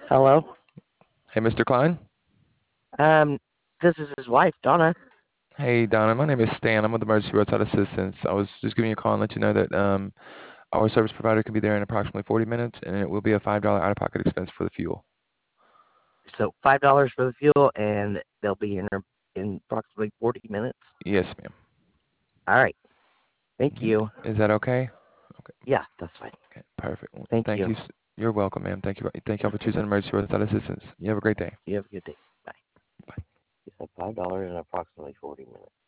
Hello. Hey, Mr. Klein. Um, this is his wife, Donna. Hey, Donna. My name is Stan. I'm with Emergency Roadside Assistance. I was just giving you a call and let you know that our service provider can be there in approximately 40 minutes, and it will be a $5 out-of-pocket expense for the fuel. So $5 for the fuel, and they'll be in approximately 40 minutes. Yes, ma'am. All right. Thank Mhm. you. Is that okay? Okay. Yeah, that's fine. Okay. Perfect. Well, Thank thank you. you. You're welcome, ma'am. Thank you. Thank y'all for choosing Emergency Roadside Assistance. You have a great day. You have a good day. Bye. Bye. You said $5 in approximately 40 minutes.